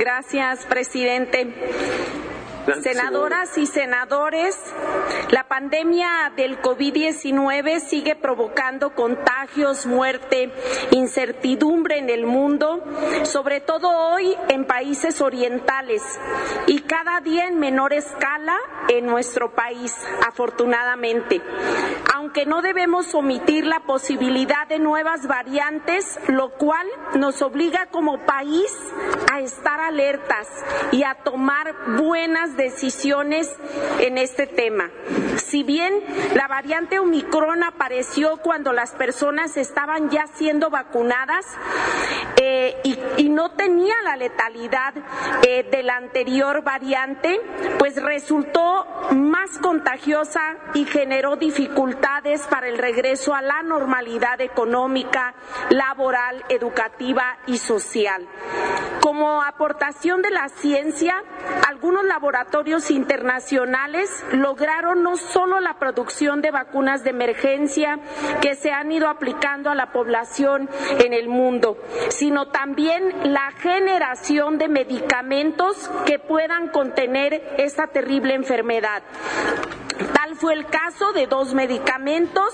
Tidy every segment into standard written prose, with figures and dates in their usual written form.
Gracias, presidente. Senadoras y senadores, la pandemia del COVID-19 sigue provocando contagios, muerte, incertidumbre en el mundo, sobre todo hoy en países orientales y cada día en menor escala en nuestro país, afortunadamente. Aunque no debemos omitir la posibilidad de nuevas variantes, lo cual nos obliga como país a estar alertas y a tomar buenas decisiones en este tema. Si bien la variante Omicron apareció cuando las personas estaban ya siendo vacunadas y no tenía la letalidad de la anterior variante, pues resultó más contagiosa y generó dificultades para el regreso a la normalidad económica, laboral, educativa y social. Como aportación de la ciencia, algunos laboratorios internacionales lograron no solo la producción de vacunas de emergencia que se han ido aplicando a la población en el mundo, sino también la generación de medicamentos que puedan contener esta terrible enfermedad. Tal fue el caso de dos medicamentos,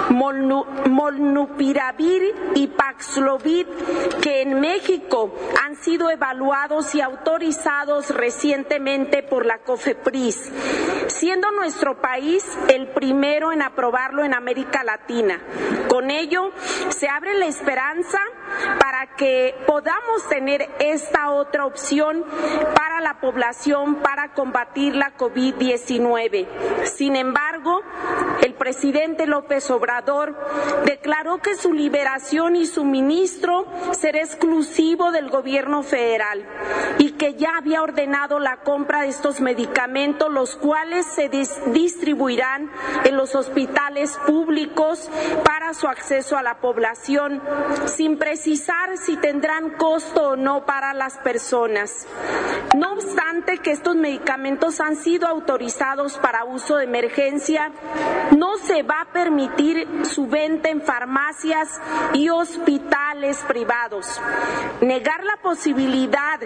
Molnupiravir y Paxlovid, que en México han sido evaluados y autorizados recientemente por la COFEPRIS, siendo nuestro país el primero en aprobarlo en América Latina. Con ello, se abre la esperanza para que podamos tener esta otra opción para la población para combatir la COVID-19. Sin embargo, el presidente López Obrador declaró que su liberación y suministro será exclusivo del gobierno federal y que ya había ordenado la compra de estos medicamentos, los cuales se distribuirán en los hospitales públicos para su acceso a la población, sin precisar si tendrán costo o no para las personas. No obstante que estos medicamentos han sido autorizados para uso de emergencia, no se va a permitir su venta en farmacias y hospitales privados. Negar la posibilidad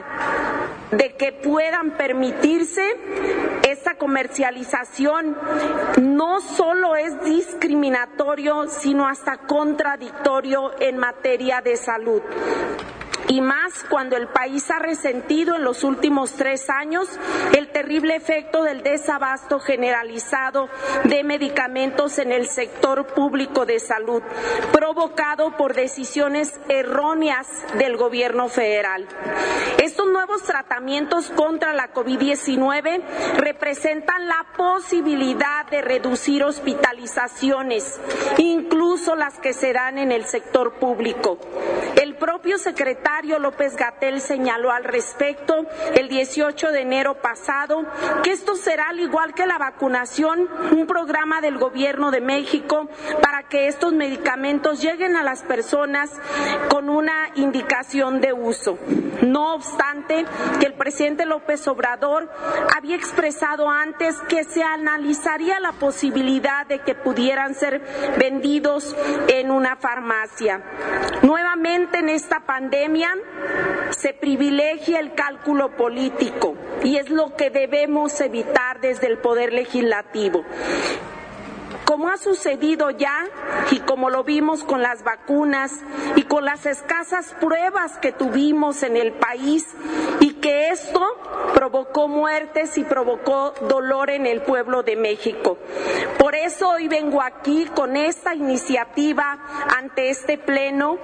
de que puedan permitirse esta comercialización no solo es discriminatorio, sino hasta contradictorio en materia de salud. Y más cuando el país ha resentido en los últimos 3 años el terrible efecto del desabasto generalizado de medicamentos en el sector público de salud, provocado por decisiones erróneas del gobierno federal. Estos nuevos tratamientos contra la COVID-19 representan la posibilidad de reducir hospitalizaciones, incluso las que se dan en el sector público. El propio secretario López-Gatell señaló al respecto el 18 de enero pasado que esto será, al igual que la vacunación, un programa del Gobierno de México para que estos medicamentos lleguen a las personas con una indicación de uso. No obstante, que el presidente López Obrador había expresado antes que se analizaría la posibilidad de que pudieran ser vendidos en una farmacia. Nuevamente en esta pandemia se privilegia el cálculo político y es lo que debemos evitar desde el Poder Legislativo. Como ha sucedido ya y como lo vimos con las vacunas y con las escasas pruebas que tuvimos en el país y que esto provocó muertes y provocó dolor en el pueblo de México. Por eso hoy vengo aquí con esta iniciativa ante este pleno,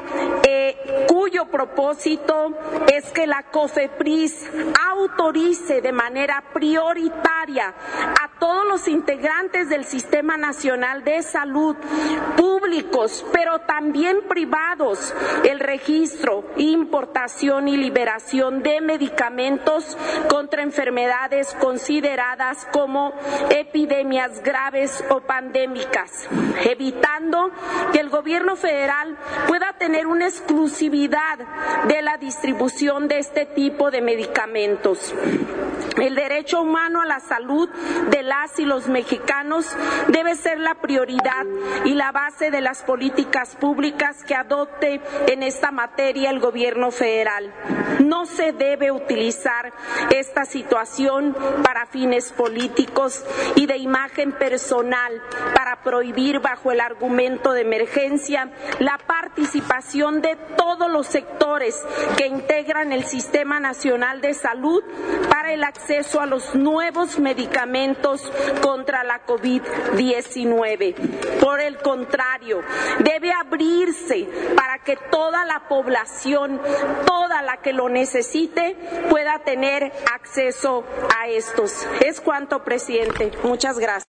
cuyo propósito es que la COFEPRIS autorice de manera prioritaria a todos los integrantes del Sistema Nacional de Salud, públicos, pero también privados, el registro, importación y liberación de medicamentos contra enfermedades consideradas como epidemias graves o pandémicas, evitando que el gobierno federal pueda tener una exclusividad de la distribución de este tipo de medicamentos. El derecho humano a la salud de las y los mexicanos debe ser la prioridad y la base de las políticas públicas que adopte en esta materia el gobierno federal. No se debe utilizar esta situación para fines políticos y de imagen personal para prohibir bajo el argumento de emergencia la participación de todos los sectores que integran el Sistema Nacional de Salud para el acceso a los nuevos medicamentos contra la COVID-19. Por el contrario, debe abrirse para que toda la población, toda la que lo necesite, pueda tener acceso a estos. Es cuanto, presidente. Muchas gracias.